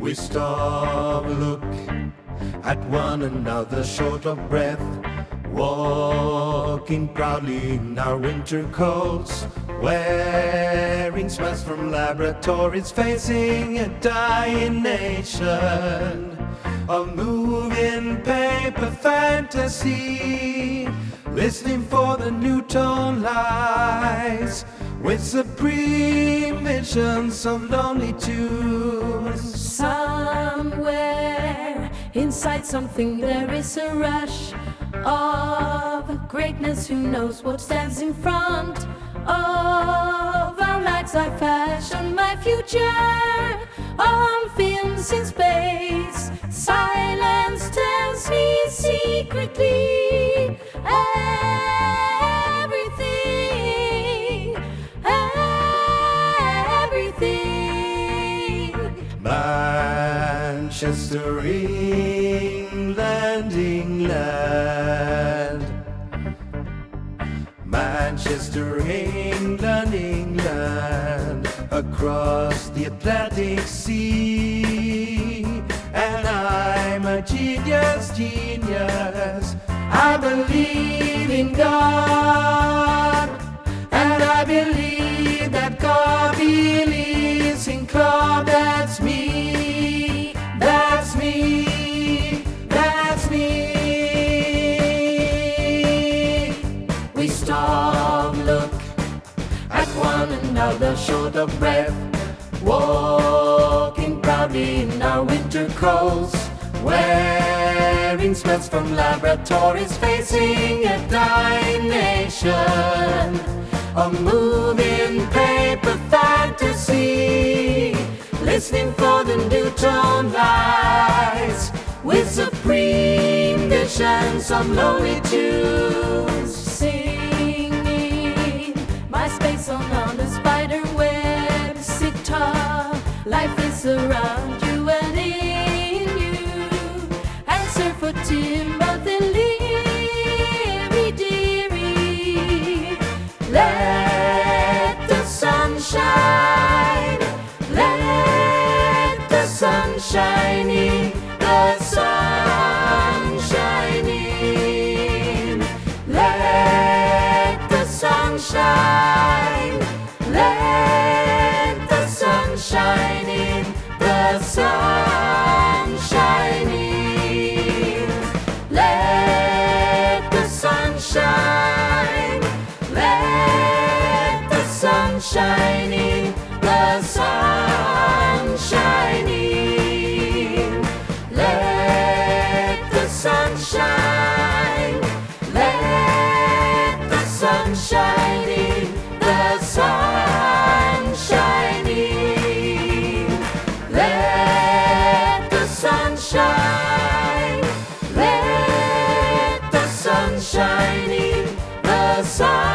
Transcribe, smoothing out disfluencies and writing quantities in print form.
We stop, look at one another, short of breath, walking proudly in our winter coats, wearing smells from laboratories, facing a dying nation of moving paper fantasy, listening for the new tone lies with supreme visions of lonely tunes. Somewhere inside something there is a rush of greatness. Who knows what stands in front of our lives? I fashion my future on films in space. Silence tells me secretly everything, everything. Manchester, England, England. Manchester, England, England. Across the Atlantic Sea. And I'm a genius, genius. I believe in God. And I believe that God believes in Claude. That's me, that's me, that's me. We stop, look at one another, short of breath, walking proudly in our winter coats, wearing smells from laboratories, facing a dying nation, a moving paper fantasy, listening for the new tone lies with supreme visions of lonely tunes. Singing my space on a spider web. Sitar, life is around you and in you. Answer for Timothy Leary, dearie. Let the sun shine. Let the sun shine in. The sun shine in. Let the sun shine. Let the sun shine in. The sun shine in. Let the sun shine. Let the sun shine in. The sun shine in. Let the sun shine. Let the sun shine in. The sun shine in. Let the sun shine. Let the sun shine in. The sun